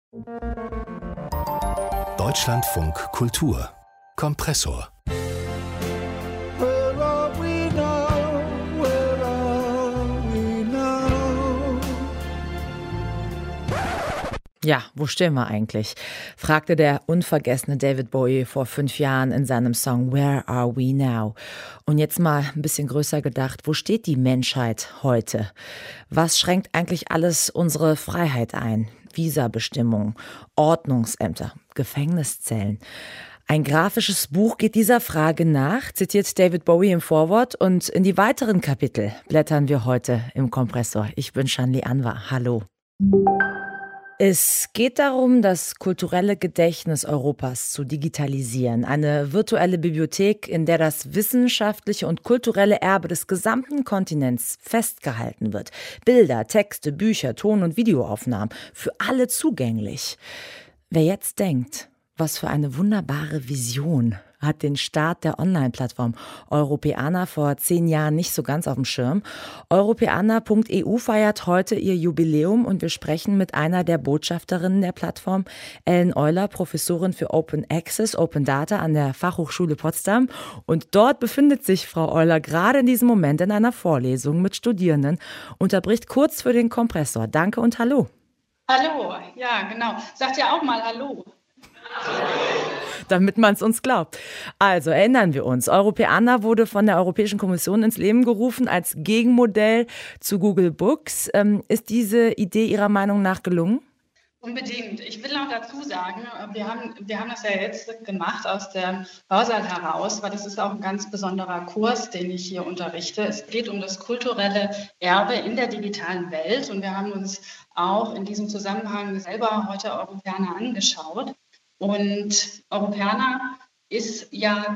Deutschlandfunk Kultur Kompressor. Ja, wo stehen wir eigentlich? Fragte der unvergessene David Bowie vor 5 Jahren in seinem Song Where Are We Now? Und jetzt mal ein bisschen größer gedacht, wo steht die Menschheit heute? Was schränkt eigentlich alles unsere Freiheit ein? Visabestimmungen, Ordnungsämter, Gefängniszellen. Ein grafisches Buch geht dieser Frage nach, zitiert David Bowie im Vorwort, und in die weiteren Kapitel blättern wir heute im Kompressor. Ich bin Shanli Anwar. Hallo. Es geht darum, das kulturelle Gedächtnis Europas zu digitalisieren. Eine virtuelle Bibliothek, in der das wissenschaftliche und kulturelle Erbe des gesamten Kontinents festgehalten wird. Bilder, Texte, Bücher, Ton- und Videoaufnahmen, für alle zugänglich. Wer jetzt denkt, was für eine wunderbare Vision, hat den Start der Online-Plattform Europeana vor 10 Jahren nicht so ganz auf dem Schirm. Europeana.eu feiert heute ihr Jubiläum und wir sprechen mit einer der Botschafterinnen der Plattform, Ellen Euler, Professorin für Open Access, Open Data an der Fachhochschule Potsdam. Und dort befindet sich Frau Euler gerade in diesem Moment in einer Vorlesung mit Studierenden, unterbricht kurz für den Kompressor. Danke und hallo. Hallo, ja genau. Sagt ja auch mal Hallo. Damit man es uns glaubt. Also erinnern wir uns, Europeana wurde von der Europäischen Kommission ins Leben gerufen als Gegenmodell zu Google Books. Ist diese Idee Ihrer Meinung nach gelungen? Unbedingt. Ich will noch dazu sagen, wir haben das ja jetzt gemacht aus dem Hörsaal heraus, weil das ist auch ein ganz besonderer Kurs, den ich hier unterrichte. Es geht um das kulturelle Erbe in der digitalen Welt und wir haben uns auch in diesem Zusammenhang selber heute Europeana angeschaut. Und Europeana ist ja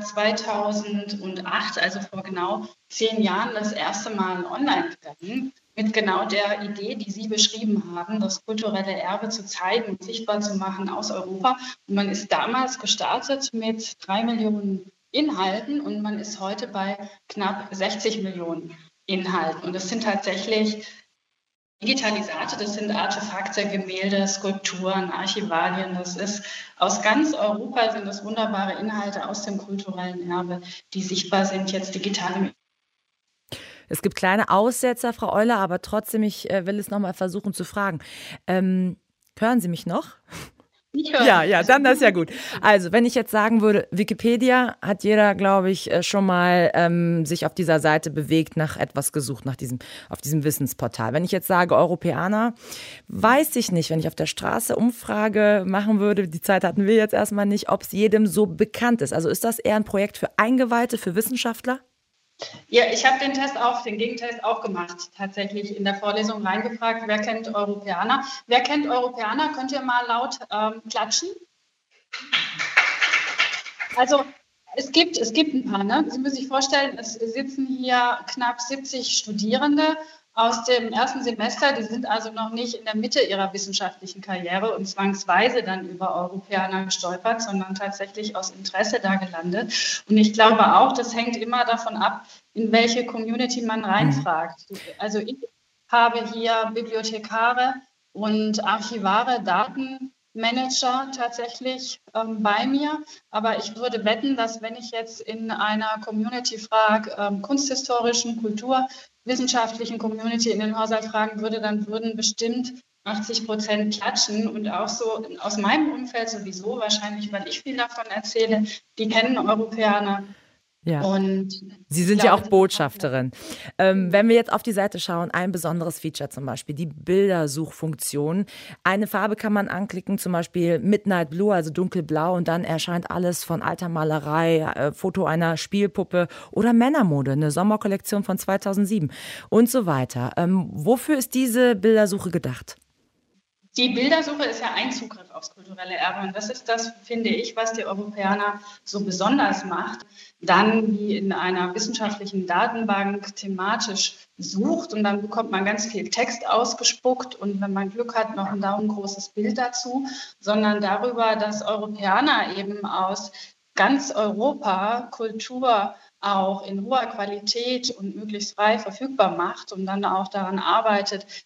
2008, also vor genau 10 Jahren, das erste Mal online gegangen, mit genau der Idee, die Sie beschrieben haben, das kulturelle Erbe zu zeigen und sichtbar zu machen aus Europa. Und man ist damals gestartet mit 3 Millionen Inhalten und man ist heute bei knapp 60 Millionen Inhalten. Und das sind tatsächlich Digitalisate, das sind Artefakte, Gemälde, Skulpturen, Archivalien. Das ist aus ganz Europa, sind das wunderbare Inhalte aus dem kulturellen Erbe, die sichtbar sind jetzt digital. Es gibt kleine Aussetzer, Frau Euler, aber trotzdem, ich will es nochmal versuchen zu fragen. Hören Sie mich noch? Ja, dann das ist ja gut. Also, wenn ich jetzt sagen würde, Wikipedia, hat jeder, glaube ich, schon mal sich auf dieser Seite bewegt, nach etwas gesucht, auf diesem Wissensportal. Wenn ich jetzt sage Europeana, weiß ich nicht, wenn ich auf der Straße Umfrage machen würde, die Zeit hatten wir jetzt erstmal nicht, ob es jedem so bekannt ist. Also ist das eher ein Projekt für Eingeweihte, für Wissenschaftler? Ja, ich habe den Gegentest auch gemacht, tatsächlich in der Vorlesung reingefragt, wer kennt Europeana? Wer kennt Europeana? Könnt ihr mal laut klatschen? Also es gibt ein paar, ne? Sie müssen sich vorstellen, es sitzen hier knapp 70 Studierende aus dem ersten Semester, die sind also noch nicht in der Mitte ihrer wissenschaftlichen Karriere und zwangsweise dann über Europeana gestolpert, sondern tatsächlich aus Interesse da gelandet. Und ich glaube auch, das hängt immer davon ab, in welche Community man reinfragt. Also ich habe hier Bibliothekare und Archivare, Datenmanager tatsächlich bei mir. Aber ich würde wetten, dass wenn ich jetzt in einer Community frage, kunsthistorischen, kulturwissenschaftlichen Community in den Hörsaal fragen würde, dann würden bestimmt 80% klatschen. Und auch so aus meinem Umfeld sowieso, wahrscheinlich, weil ich viel davon erzähle, die kennen Europeana. Ja. Und Sie sind ja auch Botschafterin. Wenn wir jetzt auf die Seite schauen, ein besonderes Feature zum Beispiel, die Bildersuchfunktion. Eine Farbe kann man anklicken, zum Beispiel Midnight Blue, also dunkelblau, und dann erscheint alles von alter Malerei, Foto einer Spielpuppe oder Männermode, eine Sommerkollektion von 2007 und so weiter. Wofür ist diese Bildersuche gedacht? Die Bildersuche ist ja ein Zugriff aufs kulturelle Erbe und das ist das, finde ich, was die Europeana so besonders macht, dann wie in einer wissenschaftlichen Datenbank thematisch sucht und dann bekommt man ganz viel Text ausgespuckt und wenn man Glück hat, noch ein daumengroßes Bild dazu, sondern darüber, dass Europeana eben aus ganz Europa Kultur auch in hoher Qualität und möglichst frei verfügbar macht und dann auch daran arbeitet,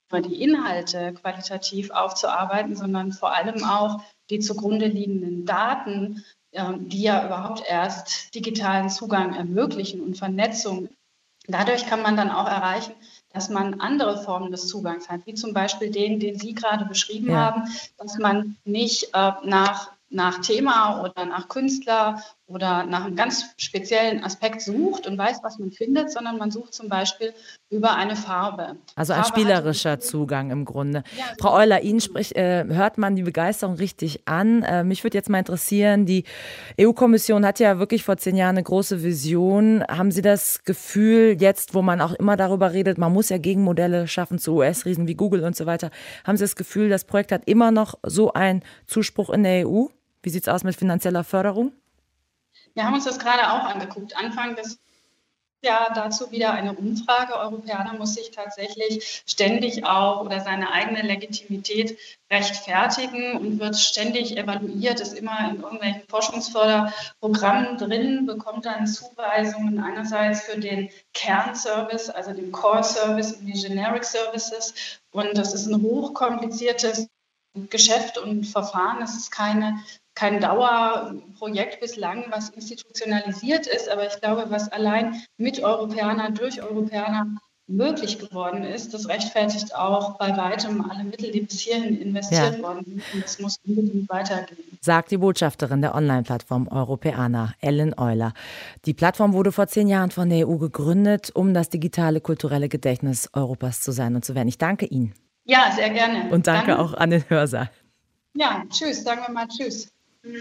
die Inhalte qualitativ aufzuarbeiten, sondern vor allem auch die zugrunde liegenden Daten, die ja überhaupt erst digitalen Zugang ermöglichen und Vernetzung. Dadurch kann man dann auch erreichen, dass man andere Formen des Zugangs hat, wie zum Beispiel den Sie gerade beschrieben haben, dass man nicht nach Thema oder nach Künstler oder nach einem ganz speziellen Aspekt sucht und weiß, was man findet, sondern man sucht zum Beispiel über eine Farbe. Also ein spielerischer Zugang im Grunde. Ja, Frau Euler, Ihnen hört man die Begeisterung richtig an. Mich würde jetzt mal interessieren, die EU-Kommission hat ja wirklich vor 10 Jahren eine große Vision. Haben Sie das Gefühl, jetzt, wo man auch immer darüber redet, man muss ja Gegenmodelle schaffen zu US-Riesen wie Google und so weiter, haben Sie das Gefühl, das Projekt hat immer noch so einen Zuspruch in der EU? Wie sieht es aus mit finanzieller Förderung? Wir haben uns das gerade auch angeguckt. Anfang des Jahres dazu wieder eine Umfrage. Europäer muss sich tatsächlich ständig auch oder seine eigene Legitimität rechtfertigen und wird ständig evaluiert, ist immer in irgendwelchen Forschungsförderprogrammen drin, bekommt dann Zuweisungen einerseits für den Kernservice, also den Core-Service und die Generic Services. Und das ist ein hochkompliziertes Geschäft und Verfahren. Es ist kein Dauerprojekt bislang, was institutionalisiert ist, aber ich glaube, was allein mit Europäern, durch Europäer möglich geworden ist, das rechtfertigt auch bei weitem alle Mittel, die bis hierhin investiert worden sind. Und das muss unbedingt weitergehen. Sagt die Botschafterin der Online-Plattform Europeana, Ellen Euler. Die Plattform wurde vor 10 Jahren von der EU gegründet, um das digitale kulturelle Gedächtnis Europas zu sein und zu werden. Ich danke Ihnen. Ja, sehr gerne. Und danke auch an den Hörsaal. Ja, tschüss, sagen wir mal tschüss.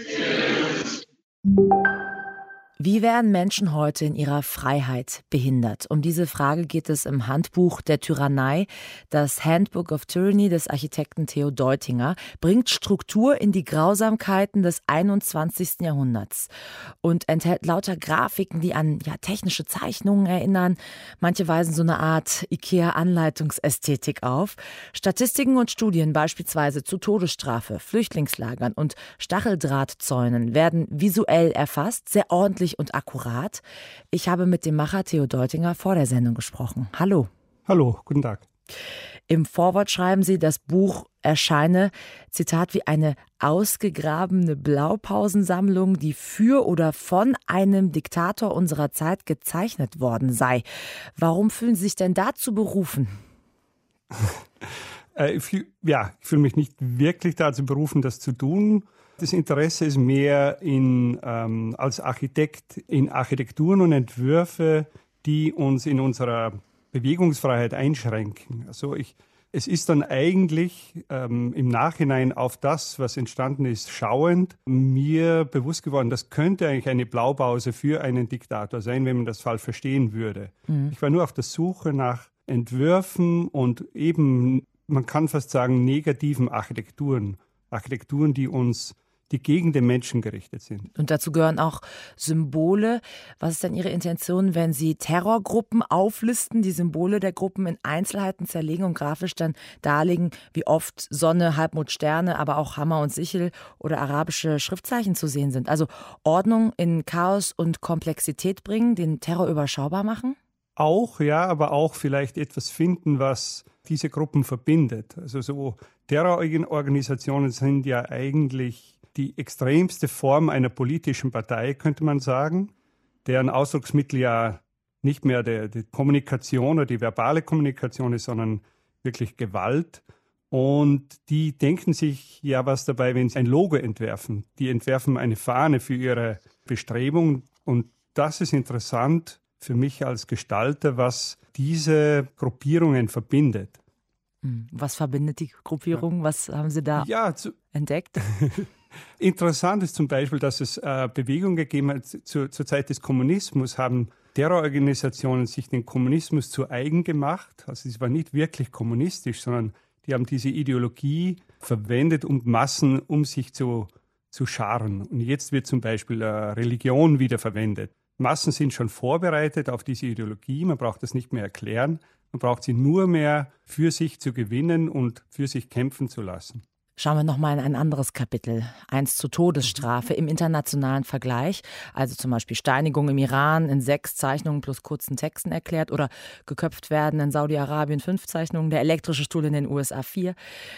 Wie werden Menschen heute in ihrer Freiheit behindert? Um diese Frage geht es im Handbuch der Tyrannei. Das Handbook of Tyranny des Architekten Theo Deutinger bringt Struktur in die Grausamkeiten des 21. Jahrhunderts und enthält lauter Grafiken, die an technische Zeichnungen erinnern. Manche weisen so eine Art IKEA-Anleitungsästhetik auf. Statistiken und Studien beispielsweise zu Todesstrafe, Flüchtlingslagern und Stacheldrahtzäunen werden visuell erfasst, sehr ordentlich und akkurat. Ich habe mit dem Macher Theo Deutinger vor der Sendung gesprochen. Hallo. Hallo, guten Tag. Im Vorwort schreiben Sie, das Buch erscheine, Zitat, wie eine ausgegrabene Blaupausensammlung, die für oder von einem Diktator unserer Zeit gezeichnet worden sei. Warum fühlen Sie sich denn dazu berufen? Ich fühle mich nicht wirklich dazu berufen, das zu tun. Das Interesse ist mehr als Architekt in Architekturen und Entwürfe, die uns in unserer Bewegungsfreiheit einschränken. Also es ist dann eigentlich im Nachhinein auf das, was entstanden ist, schauend, mir bewusst geworden, das könnte eigentlich eine Blaupause für einen Diktator sein, wenn man das falsch verstehen würde. Ich war nur auf der Suche nach Entwürfen und eben, man kann fast sagen, negativen Architekturen, die gegen den Menschen gerichtet sind. Und dazu gehören auch Symbole. Was ist denn Ihre Intention, wenn Sie Terrorgruppen auflisten, die Symbole der Gruppen in Einzelheiten zerlegen und grafisch dann darlegen, wie oft Sonne, Halbmond, Sterne, aber auch Hammer und Sichel oder arabische Schriftzeichen zu sehen sind? Also Ordnung in Chaos und Komplexität bringen, den Terror überschaubar machen? Auch, ja, aber auch vielleicht etwas finden, was diese Gruppen verbindet. Also so Terrororganisationen sind ja eigentlich die extremste Form einer politischen Partei, könnte man sagen, deren Ausdrucksmittel ja nicht mehr die Kommunikation oder die verbale Kommunikation ist, sondern wirklich Gewalt. Und die denken sich ja was dabei, wenn sie ein Logo entwerfen. Die entwerfen eine Fahne für ihre Bestrebung. Und das ist interessant für mich als Gestalter, was diese Gruppierungen verbindet. Was verbindet die Gruppierung? Was haben Sie da entdeckt? Interessant ist zum Beispiel, dass es Bewegungen gegeben hat. Zur Zeit des Kommunismus haben Terrororganisationen sich den Kommunismus zu eigen gemacht. Also es war nicht wirklich kommunistisch, sondern die haben diese Ideologie verwendet, um Massen um sich zu scharen. Und jetzt wird zum Beispiel Religion wieder verwendet. Massen sind schon vorbereitet auf diese Ideologie. Man braucht das nicht mehr erklären. Man braucht sie nur mehr für sich zu gewinnen und für sich kämpfen zu lassen. Schauen wir nochmal in ein anderes Kapitel. Eins zur Todesstrafe im internationalen Vergleich. Also zum Beispiel Steinigung im Iran in 6 Zeichnungen plus kurzen Texten erklärt oder geköpft werden in Saudi-Arabien 5 Zeichnungen, der elektrische Stuhl in den USA 4.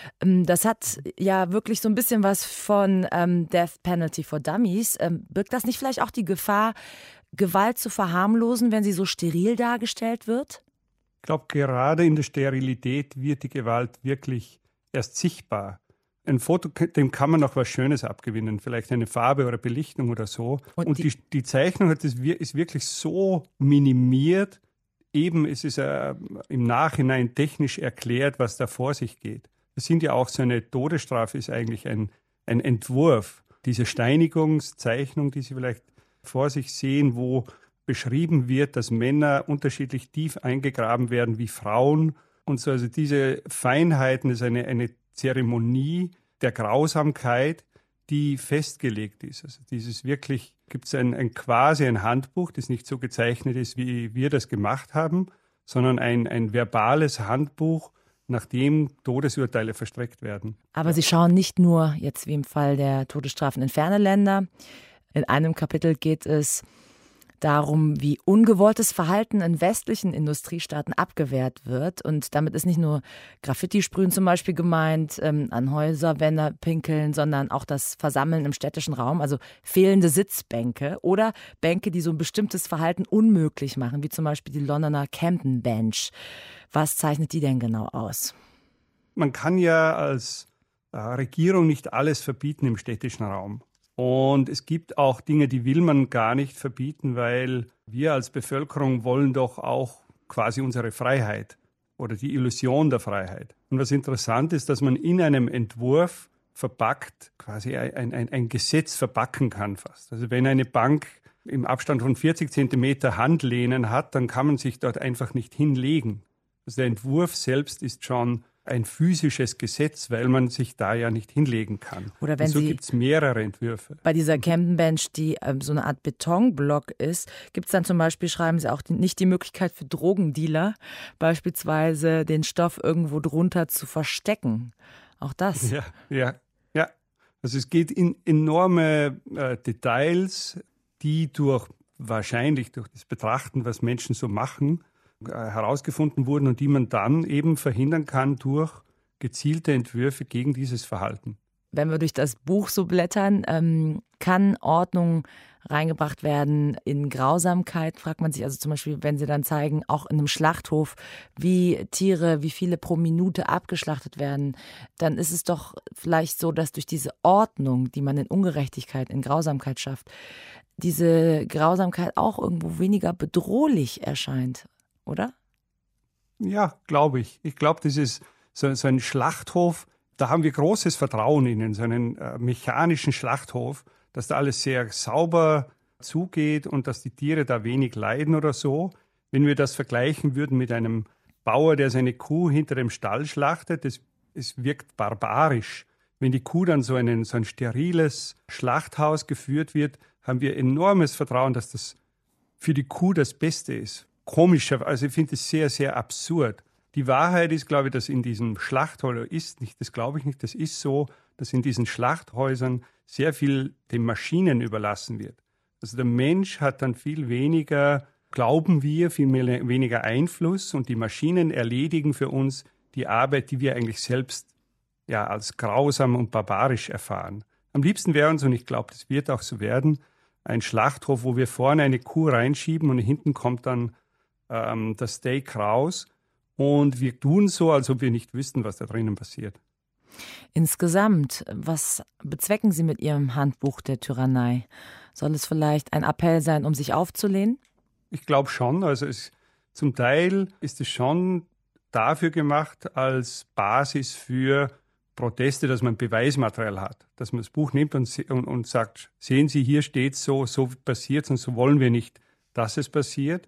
Das hat ja wirklich so ein bisschen was von Death Penalty for Dummies. Birgt das nicht vielleicht auch die Gefahr, Gewalt zu verharmlosen, wenn sie so steril dargestellt wird? Ich glaube, gerade in der Sterilität wird die Gewalt wirklich erst sichtbar. Ein Foto, dem kann man noch was Schönes abgewinnen, vielleicht eine Farbe oder Belichtung oder so. Und die Zeichnung ist wirklich so minimiert, eben es ist im Nachhinein technisch erklärt, was da vor sich geht. Das sind ja auch so eine Todesstrafe, ist eigentlich ein Entwurf. Diese Steinigungszeichnung, die Sie vielleicht vor sich sehen, wo beschrieben wird, dass Männer unterschiedlich tief eingegraben werden wie Frauen. Und so, also diese Feinheiten ist eine Zeremonie der Grausamkeit, die festgelegt ist. Also dieses wirklich, gibt es quasi ein Handbuch, das nicht so gezeichnet ist, wie wir das gemacht haben, sondern ein verbales Handbuch, nach dem Todesurteile verstreckt werden. Aber Sie schauen nicht nur, jetzt wie im Fall der Todesstrafen in ferne Länder. In einem Kapitel geht es darum, wie ungewolltes Verhalten in westlichen Industriestaaten abgewehrt wird. Und damit ist nicht nur Graffiti-Sprühen zum Beispiel gemeint, an Häuserwände pinkeln, sondern auch das Versammeln im städtischen Raum, also fehlende Sitzbänke oder Bänke, die so ein bestimmtes Verhalten unmöglich machen, wie zum Beispiel die Londoner Camden Bench. Was zeichnet die denn genau aus? Man kann ja als Regierung nicht alles verbieten im städtischen Raum. Und es gibt auch Dinge, die will man gar nicht verbieten, weil wir als Bevölkerung wollen doch auch quasi unsere Freiheit oder die Illusion der Freiheit. Und was interessant ist, dass man in einem Entwurf verpackt, quasi ein Gesetz verpacken kann fast. Also wenn eine Bank im Abstand von 40 Zentimeter Handlehnen hat, dann kann man sich dort einfach nicht hinlegen. Also der Entwurf selbst ist schon ein physisches Gesetz, weil man sich da ja nicht hinlegen kann. Oder wenn und so gibt es mehrere Entwürfe. Bei dieser Camden Bench, die so eine Art Betonblock ist, gibt es dann zum Beispiel, schreiben Sie auch, nicht die Möglichkeit für Drogendealer, beispielsweise den Stoff irgendwo drunter zu verstecken. Auch das. Ja. Also es geht in enorme Details, die wahrscheinlich durch das Betrachten, was Menschen so machen, herausgefunden wurden und die man dann eben verhindern kann durch gezielte Entwürfe gegen dieses Verhalten. Wenn wir durch das Buch so blättern, kann Ordnung reingebracht werden in Grausamkeit, fragt man sich. Also zum Beispiel, wenn Sie dann zeigen, auch in einem Schlachthof, wie Tiere, wie viele pro Minute abgeschlachtet werden, dann ist es doch vielleicht so, dass durch diese Ordnung, die man in Ungerechtigkeit, in Grausamkeit schafft, diese Grausamkeit auch irgendwo weniger bedrohlich erscheint. Oder? Ja, glaube ich. Ich glaube, das ist so ein Schlachthof, da haben wir großes Vertrauen in so einen mechanischen Schlachthof, dass da alles sehr sauber zugeht und dass die Tiere da wenig leiden oder so. Wenn wir das vergleichen würden mit einem Bauer, der seine Kuh hinter dem Stall schlachtet, es wirkt barbarisch. Wenn die Kuh dann so ein steriles Schlachthaus geführt wird, haben wir enormes Vertrauen, dass das für die Kuh das Beste ist. Komischer, also ich finde es sehr, sehr absurd. Die Wahrheit ist, glaube ich, dass in diesem Schlachthäusern das ist so, dass in diesen Schlachthäusern sehr viel den Maschinen überlassen wird. Also der Mensch hat dann viel weniger, glauben wir, weniger Einfluss und die Maschinen erledigen für uns die Arbeit, die wir eigentlich selbst ja als grausam und barbarisch erfahren. Am liebsten wäre uns, und ich glaube, das wird auch so werden, ein Schlachthof, wo wir vorne eine Kuh reinschieben und hinten kommt dann das Steak raus und wir tun so, als ob wir nicht wüssten, was da drinnen passiert. Insgesamt, was bezwecken Sie mit Ihrem Handbuch der Tyrannei? Soll es vielleicht ein Appell sein, um sich aufzulehnen? Ich glaube schon. Also zum Teil ist es schon dafür gemacht als Basis für Proteste, dass man Beweismaterial hat. Dass man das Buch nimmt und sagt, sehen Sie, hier steht so passiert und so wollen wir nicht, dass es passiert.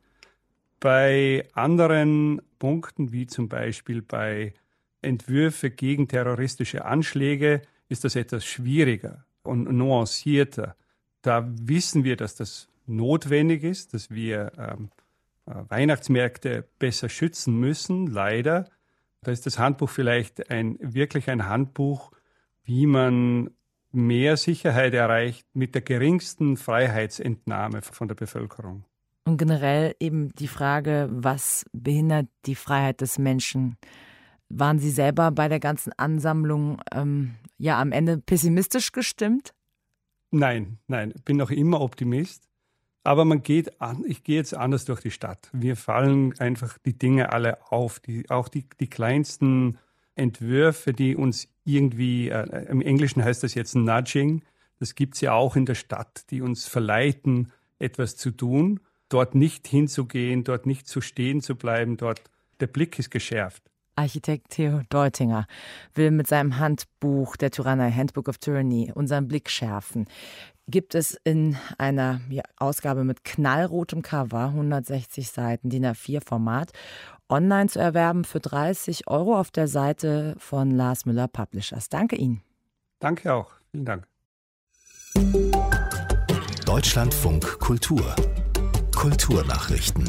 Bei anderen Punkten, wie zum Beispiel bei Entwürfe gegen terroristische Anschläge, ist das etwas schwieriger und nuancierter. Da wissen wir, dass das notwendig ist, dass wir Weihnachtsmärkte besser schützen müssen, leider. Da ist das Handbuch vielleicht wirklich ein Handbuch, wie man mehr Sicherheit erreicht mit der geringsten Freiheitsentnahme von der Bevölkerung. Und generell eben die Frage, was behindert die Freiheit des Menschen? Waren Sie selber bei der ganzen Ansammlung am Ende pessimistisch gestimmt? Nein, ich bin noch immer Optimist. Aber ich gehe jetzt anders durch die Stadt. Wir fallen einfach die Dinge alle auf, auch die kleinsten Entwürfe, die uns irgendwie, im Englischen heißt das jetzt Nudging, das gibt es ja auch in der Stadt, die uns verleiten, etwas zu tun, dort nicht hinzugehen, dort nicht zu stehen zu bleiben, dort der Blick ist geschärft. Architekt Theo Deutinger will mit seinem Handbuch der Tyrannei, Handbook of Tyranny, unseren Blick schärfen. Gibt es in einer Ausgabe mit knallrotem Cover, 160 Seiten, DIN A4 Format, online zu erwerben für 30 € auf der Seite von Lars Müller Publishers. Danke Ihnen. Danke auch. Vielen Dank. Deutschlandfunk Kultur. Kulturnachrichten.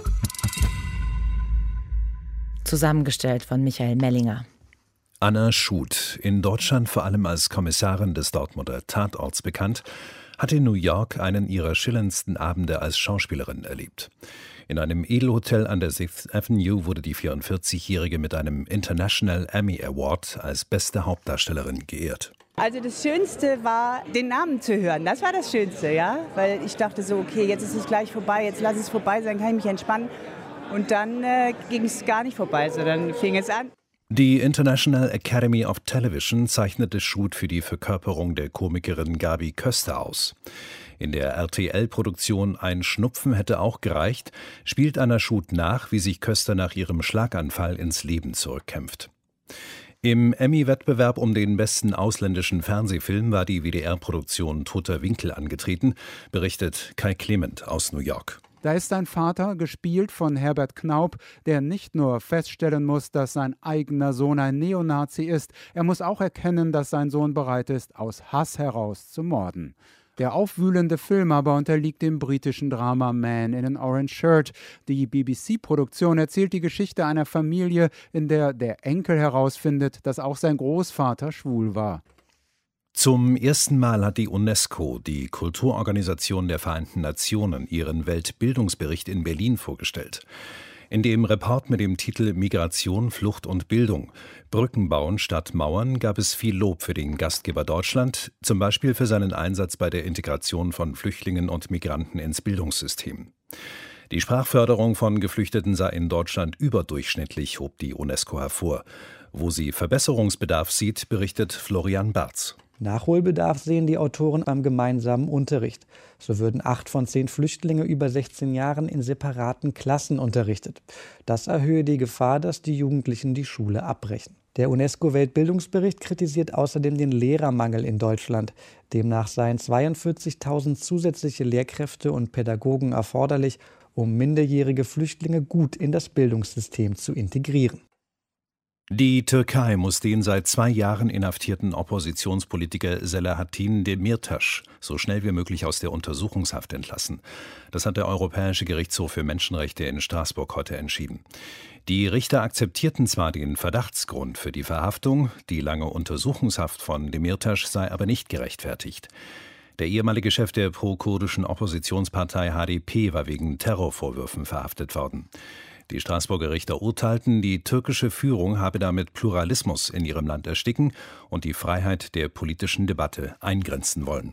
Zusammengestellt von Michael Mellinger. Anna Schut, in Deutschland vor allem als Kommissarin des Dortmunder Tatorts bekannt, hat in New York einen ihrer schillerndsten Abende als Schauspielerin erlebt. In einem Edelhotel an der 6th Avenue wurde die 44-Jährige mit einem International Emmy Award als beste Hauptdarstellerin geehrt. Also das Schönste war, den Namen zu hören. Das war das Schönste, ja. Weil ich dachte so, okay, jetzt ist es gleich vorbei, jetzt lass es vorbei sein, kann ich mich entspannen. Und dann ging es gar nicht vorbei, sondern fing es an. Die International Academy of Television zeichnete Schut für die Verkörperung der Komikerin Gabi Köster aus. In der RTL-Produktion Ein Schnupfen hätte auch gereicht, spielt Anna Schut nach, wie sich Köster nach ihrem Schlaganfall ins Leben zurückkämpft. Im Emmy-Wettbewerb um den besten ausländischen Fernsehfilm war die WDR-Produktion Toter Winkel angetreten, berichtet Kai Clement aus New York. Da ist ein Vater, gespielt von Herbert Knaup, der nicht nur feststellen muss, dass sein eigener Sohn ein Neonazi ist, er muss auch erkennen, dass sein Sohn bereit ist, aus Hass heraus zu morden. Der aufwühlende Film aber unterliegt dem britischen Drama Man in an Orange Shirt. Die BBC-Produktion erzählt die Geschichte einer Familie, in der der Enkel herausfindet, dass auch sein Großvater schwul war. Zum ersten Mal hat die UNESCO, die Kulturorganisation der Vereinten Nationen, ihren Weltbildungsbericht in Berlin vorgestellt. In dem Report mit dem Titel Migration, Flucht und Bildung – Brücken bauen statt Mauern gab es viel Lob für den Gastgeber Deutschland, zum Beispiel für seinen Einsatz bei der Integration von Flüchtlingen und Migranten ins Bildungssystem. Die Sprachförderung von Geflüchteten sei in Deutschland überdurchschnittlich, hob die UNESCO hervor. Wo sie Verbesserungsbedarf sieht, berichtet Florian Barz. Nachholbedarf sehen die Autoren beim gemeinsamen Unterricht. So würden 8 von 10 Flüchtlinge über 16 Jahren in separaten Klassen unterrichtet. Das erhöhe die Gefahr, dass die Jugendlichen die Schule abbrechen. Der UNESCO-Weltbildungsbericht kritisiert außerdem den Lehrermangel in Deutschland. Demnach seien 42.000 zusätzliche Lehrkräfte und Pädagogen erforderlich, um minderjährige Flüchtlinge gut in das Bildungssystem zu integrieren. Die Türkei muss den seit 2 Jahren inhaftierten Oppositionspolitiker Selahattin Demirtas so schnell wie möglich aus der Untersuchungshaft entlassen. Das hat der Europäische Gerichtshof für Menschenrechte in Straßburg heute entschieden. Die Richter akzeptierten zwar den Verdachtsgrund für die Verhaftung, die lange Untersuchungshaft von Demirtas sei aber nicht gerechtfertigt. Der ehemalige Chef der pro-kurdischen Oppositionspartei HDP war wegen Terrorvorwürfen verhaftet worden. Die Straßburger Richter urteilten, die türkische Führung habe damit Pluralismus in ihrem Land ersticken und die Freiheit der politischen Debatte eingrenzen wollen.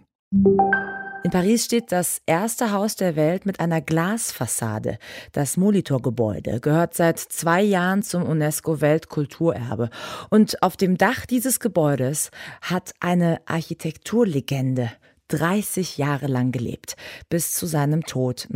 In Paris steht das erste Haus der Welt mit einer Glasfassade. Das Molitor-Gebäude gehört seit 2 Jahren zum UNESCO-Weltkulturerbe. Und auf dem Dach dieses Gebäudes hat eine Architekturlegende 30 Jahre lang gelebt, bis zu seinem Tod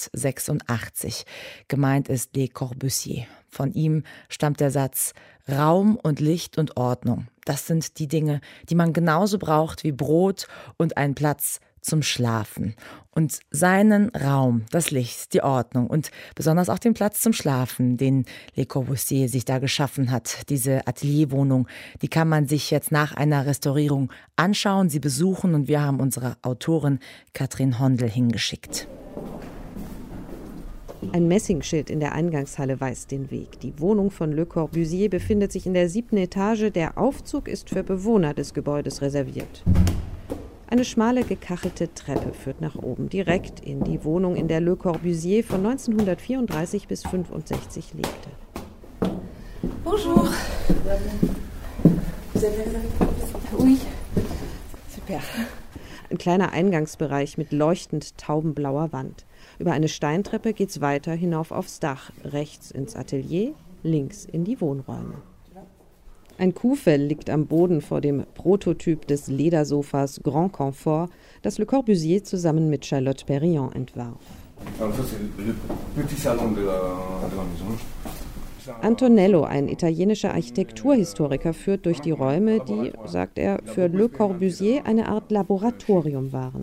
1986. Gemeint ist Le Corbusier. Von ihm stammt der Satz: Raum und Licht und Ordnung. Das sind die Dinge, die man genauso braucht wie Brot und einen Platz zum Schlafen. Und seinen Raum, das Licht, die Ordnung und besonders auch den Platz zum Schlafen, den Le Corbusier sich da geschaffen hat, diese Atelierwohnung, die kann man sich jetzt nach einer Restaurierung anschauen, sie besuchen, und wir haben unsere Autorin Katrin Hondel hingeschickt. Ein Messingschild in der Eingangshalle weist den Weg. Die Wohnung von Le Corbusier befindet sich in der 7. Etage. Der Aufzug ist für Bewohner des Gebäudes reserviert. Eine schmale, gekachelte Treppe führt nach oben, direkt in die Wohnung, in der Le Corbusier von 1934 bis 1965 lebte. Bonjour. Oui. Super. Ein kleiner Eingangsbereich mit leuchtend taubenblauer Wand. Über eine Steintreppe geht's weiter hinauf aufs Dach, rechts ins Atelier, links in die Wohnräume. Ein Kuhfell liegt am Boden vor dem Prototyp des Ledersofas Grand Confort, das Le Corbusier zusammen mit Charlotte Perriand entwarf. Antonello, ein italienischer Architekturhistoriker, führt durch die Räume, die, sagt er, für Le Corbusier eine Art Laboratorium waren.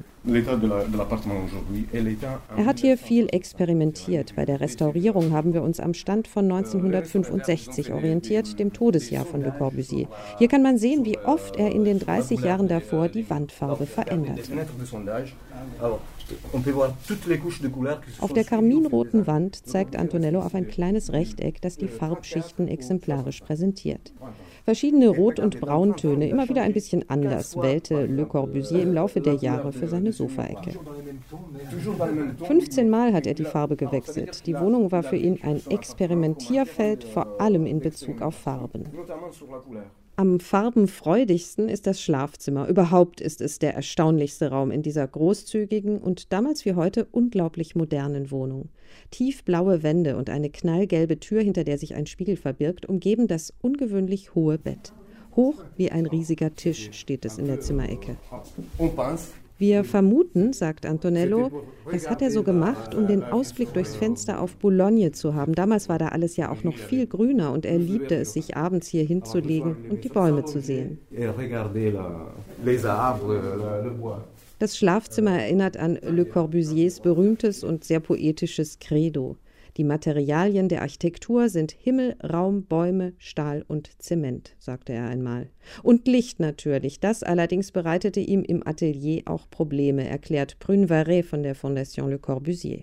Er hat hier viel experimentiert. Bei der Restaurierung haben wir uns am Stand von 1965 orientiert, dem Todesjahr von Le Corbusier. Hier kann man sehen, wie oft er in den 30 Jahren davor die Wandfarbe veränderte. Auf der karminroten Wand zeigt Antonello auf ein kleines Rechteck, das die Farbschichten exemplarisch präsentiert. Verschiedene Rot- und Brauntöne, immer wieder ein bisschen anders, wählte Le Corbusier im Laufe der Jahre für seine Sofaecke. 15 Mal hat er die Farbe gewechselt. Die Wohnung war für ihn ein Experimentierfeld, vor allem in Bezug auf Farben. Am farbenfreudigsten ist das Schlafzimmer. Überhaupt ist es der erstaunlichste Raum in dieser großzügigen und damals wie heute unglaublich modernen Wohnung. Tiefblaue Wände und eine knallgelbe Tür, hinter der sich ein Spiegel verbirgt, umgeben das ungewöhnlich hohe Bett. Hoch wie ein riesiger Tisch steht es in der Zimmerecke. Wir vermuten, sagt Antonello, das hat er so gemacht, um den Ausblick durchs Fenster auf Boulogne zu haben. Damals war da alles ja auch noch viel grüner und er liebte es, sich abends hier hinzulegen und die Bäume zu sehen. Das Schlafzimmer erinnert an Le Corbusiers berühmtes und sehr poetisches Credo. Die Materialien der Architektur sind Himmel, Raum, Bäume, Stahl und Zement, sagte er einmal. Und Licht natürlich. Das allerdings bereitete ihm im Atelier auch Probleme, erklärt Prune Varé von der Fondation Le Corbusier.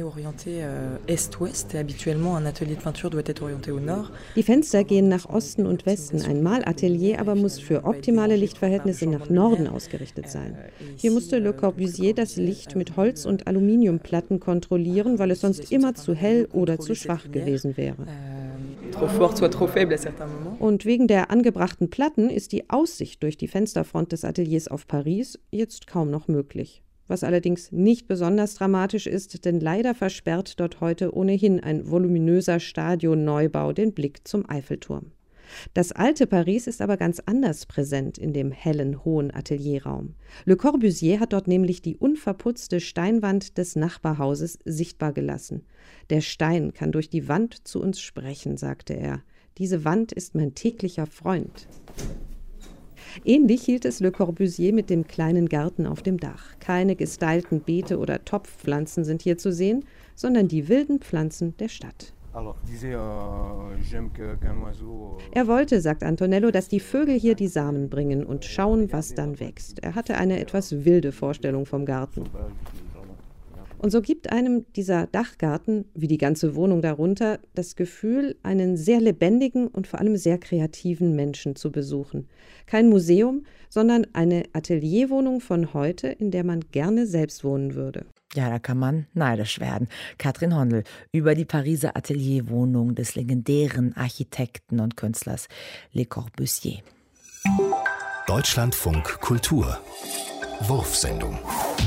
Die Fenster gehen nach Osten und Westen. Ein Malatelier aber muss für optimale Lichtverhältnisse nach Norden ausgerichtet sein. Hier musste Le Corbusier das Licht mit Holz- und Aluminiumplatten kontrollieren, weil es sonst immer zu hell oder zu schwach gewesen wäre. Und wegen der angebrachten Platten ist die Aussicht durch die Fensterfront des Ateliers auf Paris jetzt kaum noch möglich. Was allerdings nicht besonders dramatisch ist, denn leider versperrt dort heute ohnehin ein voluminöser Stadionneubau den Blick zum Eiffelturm. Das alte Paris ist aber ganz anders präsent in dem hellen, hohen Atelierraum. Le Corbusier hat dort nämlich die unverputzte Steinwand des Nachbarhauses sichtbar gelassen. Der Stein kann durch die Wand zu uns sprechen, sagte er. Diese Wand ist mein täglicher Freund. Ähnlich hielt es Le Corbusier mit dem kleinen Garten auf dem Dach. Keine gestylten Beete oder Topfpflanzen sind hier zu sehen, sondern die wilden Pflanzen der Stadt. Er wollte, sagt Antonello, dass die Vögel hier die Samen bringen und schauen, was dann wächst. Er hatte eine etwas wilde Vorstellung vom Garten. Und so gibt einem dieser Dachgarten, wie die ganze Wohnung darunter, das Gefühl, einen sehr lebendigen und vor allem sehr kreativen Menschen zu besuchen. Kein Museum, sondern eine Atelierwohnung von heute, in der man gerne selbst wohnen würde. Ja, da kann man neidisch werden. Katrin Hondel über die Pariser Atelierwohnung des legendären Architekten und Künstlers Le Corbusier. Deutschlandfunk Kultur. Wurfsendung.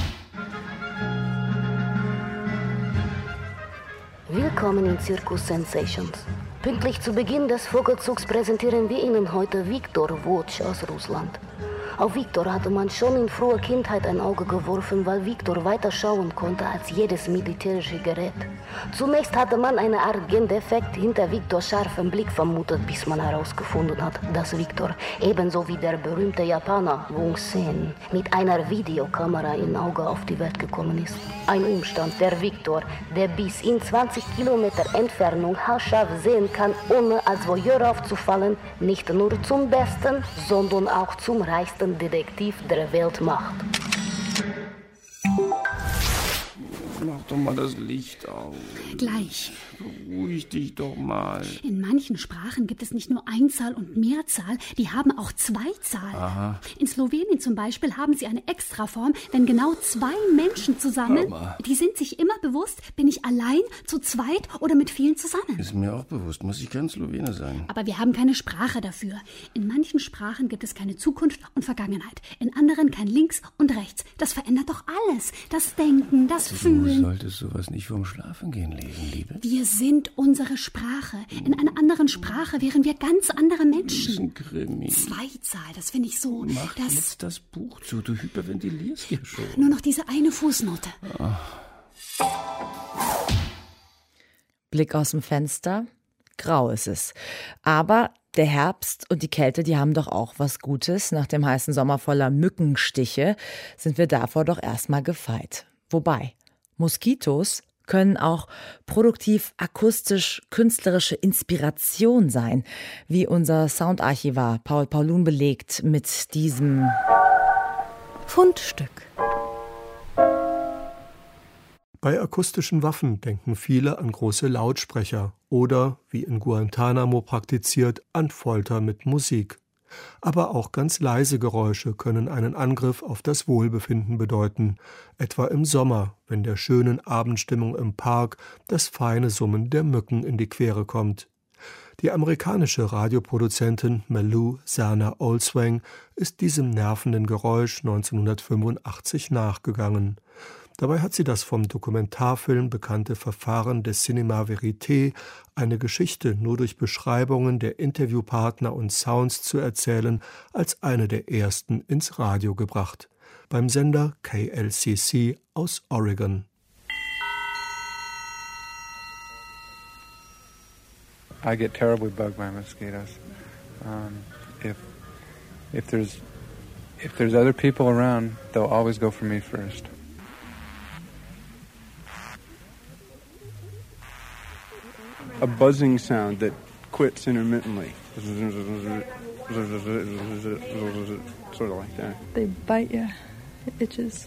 Willkommen in Circus Sensations. Pünktlich zu Beginn des Vogelzugs präsentieren wir Ihnen heute Viktor Wotsch aus Russland. Auf Viktor hatte man schon in früher Kindheit ein Auge geworfen, weil Viktor weiter schauen konnte als jedes militärische Gerät. Zunächst hatte man eine Art Gendefekt hinter Viktors scharfem Blick vermutet, bis man herausgefunden hat, dass Viktor, ebenso wie der berühmte Japaner Wung Sen, mit einer Videokamera im Auge auf die Welt gekommen ist. Ein Umstand, der Viktor, der bis in 20 Kilometer Entfernung haarscharf sehen kann, ohne als Voyeur aufzufallen, nicht nur zum besten, sondern auch zum reichsten Detektiv der Welt macht. Mach doch mal das Licht aus. Gleich. Beruhig dich doch mal. In manchen Sprachen gibt es nicht nur Einzahl und Mehrzahl, die haben auch Zweizahl. Aha. In Slowenien zum Beispiel haben sie eine Extraform, wenn genau 2 Menschen zusammen, die sind sich immer bewusst, bin ich allein, zu zweit oder mit vielen zusammen. Ist mir auch bewusst, muss ich kein Slowene sein. Aber wir haben keine Sprache dafür. In manchen Sprachen gibt es keine Zukunft und Vergangenheit. In anderen kein Links und Rechts. Das verändert doch alles. Das Denken, das Fühlen. Du solltest sowas nicht vorm Schlafengehen lesen, Liebe. Wir sind unsere Sprache. In einer anderen Sprache wären wir ganz andere Menschen. Das ist ein Krimi. Zweizahl, das finde ich so. Mach jetzt das Buch zu, du hyperventilierst ja schon. Nur noch diese eine Fußnote. Blick aus dem Fenster, grau ist es. Aber der Herbst und die Kälte, die haben doch auch was Gutes. Nach dem heißen Sommer voller Mückenstiche sind wir davor doch erstmal gefeit. Wobei, Moskitos können auch produktiv akustisch-künstlerische Inspiration sein, wie unser Soundarchivar Paul Paulun belegt mit diesem Fundstück. Bei akustischen Waffen denken viele an große Lautsprecher oder, wie in Guantanamo praktiziert, an Folter mit Musik. Aber auch ganz leise Geräusche können einen Angriff auf das Wohlbefinden bedeuten, etwa im Sommer, wenn der schönen Abendstimmung im Park das feine Summen der Mücken in die Quere kommt. Die amerikanische Radioproduzentin Malou Zerner Olswang ist diesem nervenden Geräusch 1985 nachgegangen. Dabei hat sie das vom Dokumentarfilm bekannte Verfahren des Cinéma Vérité, eine Geschichte nur durch Beschreibungen der Interviewpartner und Sounds zu erzählen, als eine der ersten ins Radio gebracht. Beim Sender KLCC aus Oregon. I get terribly bugged by mosquitoes. If there's other people around, they'll always go for me first. A buzzing sound that quits intermittently. Sort of like that. They bite you. It itches.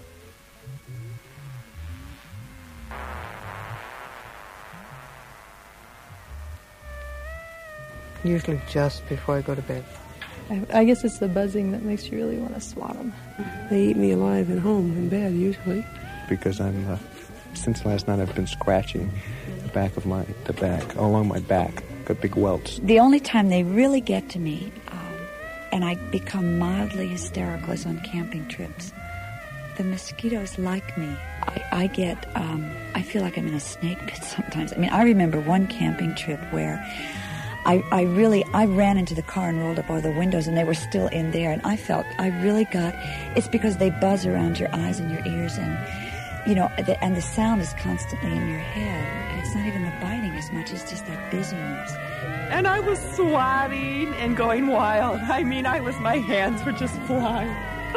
Usually just before I go to bed. I guess it's the buzzing that makes you really want to swat them. They eat me alive at home in bed usually. Because since last night I've been scratching the back, along my back. Got big welts. The only time they really get to me, and I become mildly hysterical, is on camping trips. The mosquitoes like me. I feel like I'm in a snake pit sometimes. I mean, I remember one camping trip where I ran into the car and rolled up all the windows and they were still in there, and it's because they buzz around your eyes and your ears, and and the sound is constantly in your head. It's not even the biting as much as just that busyness. And I was swatting and going wild. I mean, my hands were just flying.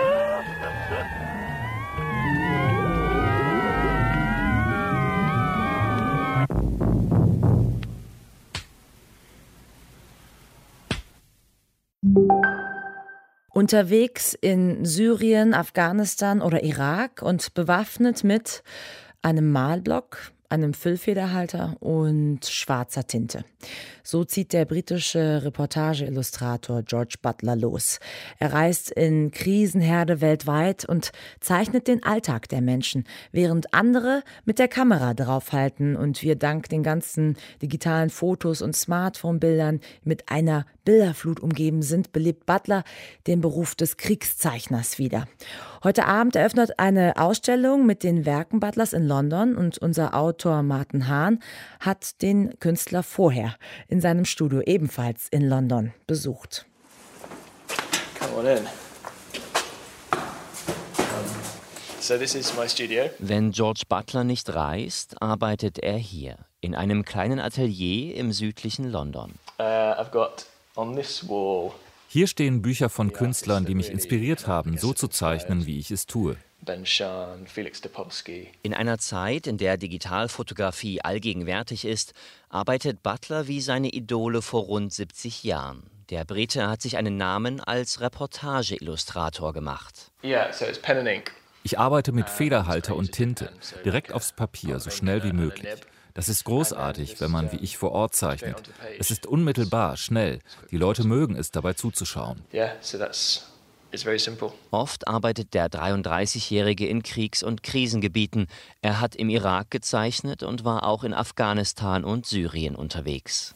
Unterwegs in Syrien, Afghanistan oder Irak und bewaffnet mit einem Malblock, einem Füllfederhalter und schwarzer Tinte. So zieht der britische Reportageillustrator George Butler los. Er reist in Krisenherde weltweit und zeichnet den Alltag der Menschen, während andere mit der Kamera draufhalten und wir dank den ganzen digitalen Fotos und Smartphone-Bildern mit einer Bilderflut umgeben sind, belebt Butler den Beruf des Kriegszeichners wieder. Heute Abend eröffnet eine Ausstellung mit den Werken Butlers in London und unser Autor Martin Hahn hat den Künstler vorher in seinem Studio ebenfalls in London besucht. Come on in. So this is my studio. Wenn George Butler nicht reist, arbeitet er hier, in einem kleinen Atelier im südlichen London. I've got on this wall. Hier stehen Bücher von Künstlern, die mich inspiriert haben, so zu zeichnen, wie ich es tue. Ben Shahn, Felix Topolsky. In einer Zeit, in der Digitalfotografie allgegenwärtig ist, arbeitet Butler wie seine Idole vor rund 70 Jahren. Der Brite hat sich einen Namen als Reportageillustrator gemacht. Yeah, so it's pen and ink. Ich arbeite mit Federhalter und Tinte, direkt aufs Papier, so schnell wie möglich. Das ist großartig, wenn man wie ich vor Ort zeichnet. Es ist unmittelbar, schnell. Die Leute mögen es, dabei zuzuschauen. Oft arbeitet der 33-Jährige in Kriegs- und Krisengebieten. Er hat im Irak gezeichnet und war auch in Afghanistan und Syrien unterwegs.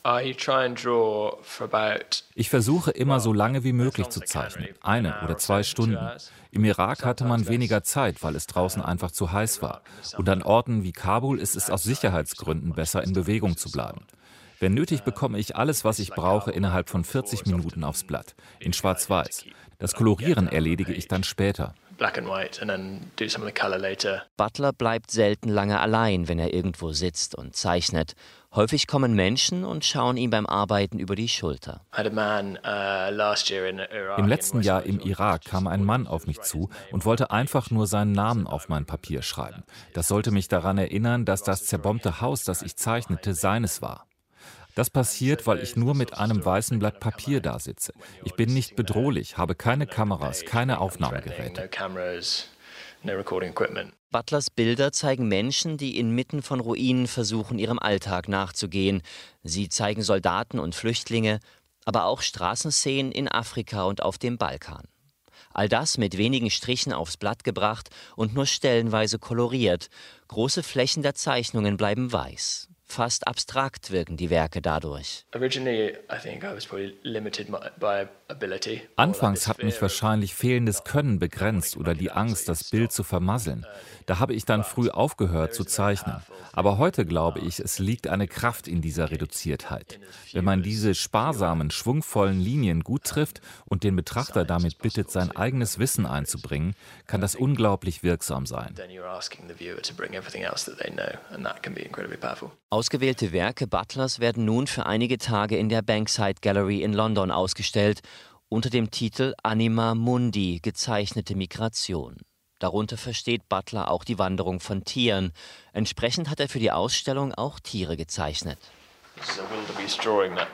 Ich versuche immer so lange wie möglich zu zeichnen, 1 oder 2 Stunden. Im Irak hatte man weniger Zeit, weil es draußen einfach zu heiß war. Und an Orten wie Kabul ist es aus Sicherheitsgründen besser, in Bewegung zu bleiben. Wenn nötig, bekomme ich alles, was ich brauche, innerhalb von 40 Minuten aufs Blatt, in Schwarz-Weiß. Das Kolorieren erledige ich dann später. Butler bleibt selten lange allein, wenn er irgendwo sitzt und zeichnet. Häufig kommen Menschen und schauen ihm beim Arbeiten über die Schulter. Im letzten Jahr im Irak kam ein Mann auf mich zu und wollte einfach nur seinen Namen auf mein Papier schreiben. Das sollte mich daran erinnern, dass das zerbombte Haus, das ich zeichnete, seines war. Das passiert, weil ich nur mit einem weißen Blatt Papier da sitze. Ich bin nicht bedrohlich, habe keine Kameras, keine Aufnahmegeräte. Butlers Bilder zeigen Menschen, die inmitten von Ruinen versuchen, ihrem Alltag nachzugehen. Sie zeigen Soldaten und Flüchtlinge, aber auch Straßenszenen in Afrika und auf dem Balkan. All das mit wenigen Strichen aufs Blatt gebracht und nur stellenweise koloriert. Große Flächen der Zeichnungen bleiben weiß. Fast abstrakt wirken die Werke dadurch. Anfangs hat mich wahrscheinlich fehlendes Können begrenzt oder die Angst, das Bild zu vermasseln. Da habe ich dann früh aufgehört zu zeichnen. Aber heute glaube ich, es liegt eine Kraft in dieser Reduziertheit. Wenn man diese sparsamen, schwungvollen Linien gut trifft und den Betrachter damit bittet, sein eigenes Wissen einzubringen, kann das unglaublich wirksam sein. Ausgewählte Werke Butlers werden nun für einige Tage in der Bankside Gallery in London ausgestellt, unter dem Titel Anima Mundi, gezeichnete Migration. Darunter versteht Butler auch die Wanderung von Tieren. Entsprechend hat er für die Ausstellung auch Tiere gezeichnet. This is a wildebeest drawing that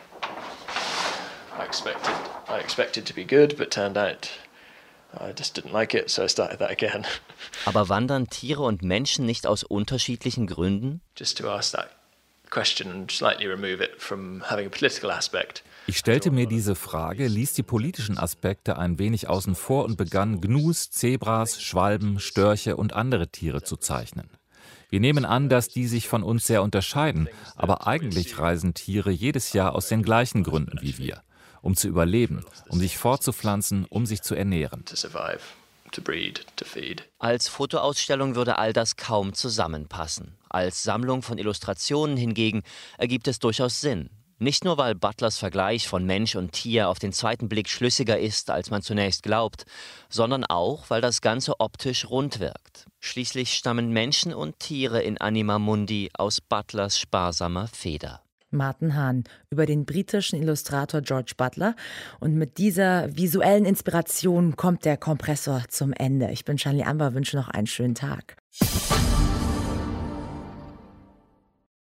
I expected to be good, but turned out I just didn't like it, so I started that again. Aber wandern Tiere und Menschen nicht aus unterschiedlichen Gründen? Just to ask that question and slightly remove it from having a political aspect. Ich stellte mir diese Frage, ließ die politischen Aspekte ein wenig außen vor und begann, Gnus, Zebras, Schwalben, Störche und andere Tiere zu zeichnen. Wir nehmen an, dass die sich von uns sehr unterscheiden, aber eigentlich reisen Tiere jedes Jahr aus den gleichen Gründen wie wir. Um zu überleben, um sich fortzupflanzen, um sich zu ernähren. Als Fotoausstellung würde all das kaum zusammenpassen. Als Sammlung von Illustrationen hingegen ergibt es durchaus Sinn. Nicht nur, weil Butlers Vergleich von Mensch und Tier auf den zweiten Blick schlüssiger ist, als man zunächst glaubt, sondern auch, weil das Ganze optisch rund wirkt. Schließlich stammen Menschen und Tiere in Anima Mundi aus Butlers sparsamer Feder. Martin Hahn über den britischen Illustrator George Butler. Und mit dieser visuellen Inspiration kommt der Kompressor zum Ende. Ich bin Shani Amber, wünsche noch einen schönen Tag.